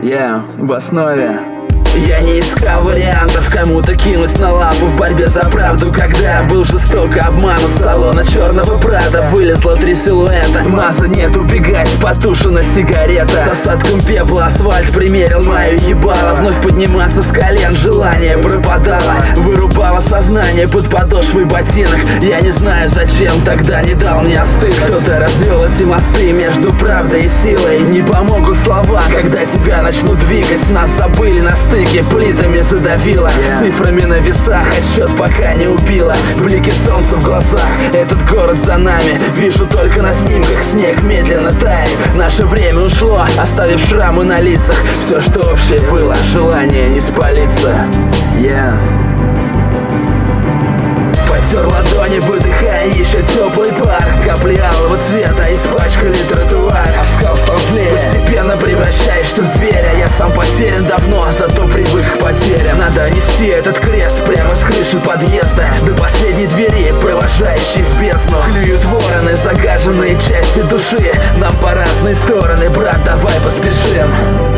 в основе. Я не искал вариантов, кому-то кинуть на лапу в борьбе за правду. Когда был жестоко обманут, с салона черного Прада вылезло 3 силуэта. Маза нет, убегать, потушена сигарета. С осадком пепла асфальт примерил мою ебало. Вновь подниматься с колен, желание пропадало. Вырубало сознание под подошвой ботинок. Я не знаю зачем, тогда не дал мне остыть. Кто-то развел эти мосты между правдой и силой. Не помогут слова, когда тебя начнут двигать. Нас забыли на стыке, плитами задавило. Цифрами на весах, отсчет пока не убило. Блики солнца в глазах, этот город за нами. Вижу только на снимках, снег медленно тает. Наше время ушло, оставив шрамы на лицах. Все, что общее было, желание не спалиться. Потер ладони, выдыхая еще теплый пар. Капли алого цвета испачкали тротуар. Оскал стал злее, постепенно превращаешься в зверя. Я сам потерян давно, зато привык к потерям. Надо нести этот крест прямо с крыши подъезда до последней двери, провожающей в бездну. Клюют вороны, загаженные части души. Нам по разные стороны, брат, давай поспешим.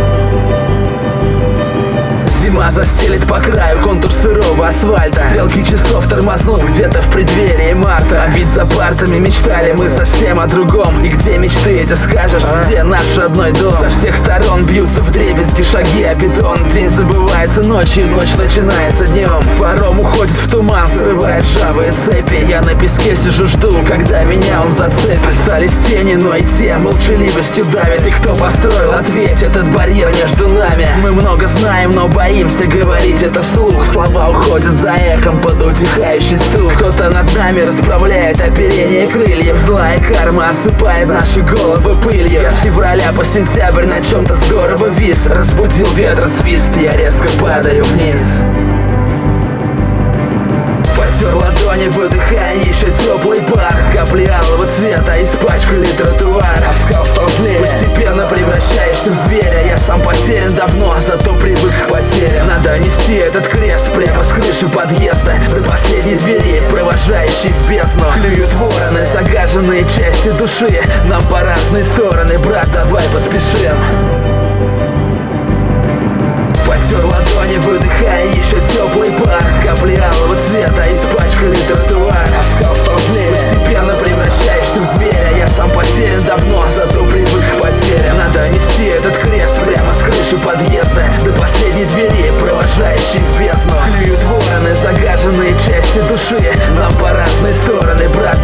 Зима застелит по краю контур сырого асфальта. Стрелки часов тормознут где-то в преддверии марта. А ведь за партами мечтали мы совсем о другом. И где мечты эти скажешь, где наш родной дом? Со всех сторон бьются вдребезги шаги о бетон. День забывается ночью, ночь начинается днем. Паром уходит в туман, срывает ржавые цепи. Я на песке сижу, жду, когда меня он зацепит. Остались тени, но и те молчаливостью давят. И кто построил, ответь, этот барьер между нами. Мы много знаем, но боимся говорить это вслух. Слова уходят за эхом под утихающий стук. Кто-то над нами расправляет оперение крыльев. Злая карма осыпает наши головы пылью. Я с февраля по сентябрь на чем-то здорово вис. Разбудил ветросвист, я резко падаю вниз. Потер ладони, выдыхая еще теплый пар. Капли алого цвета испачкали тротуар. Оскал стал злее, постепенно превращаешься в зверя. Я сам потерян давно, зато привык к потерям. Надо нести этот крест прямо с крыши подъезда до последней двери, провожающей в бездну. Клюют вороны, загаженные части души. Нам по разные стороны, брат, давай поспешим. Потер ладони, выдыхая еще теплый пар. Капли алого цвета испачкали тротуар. Оскал стал злее, постепенно превращаешься в зверя. Я сам потерян давно, зато привык к потерям. Надо нести этот крест прямо с крыши подъезда до последней двери, провожающей в бездну. Клюют вороны, загаженные части души. Нам по разные стороны, брат,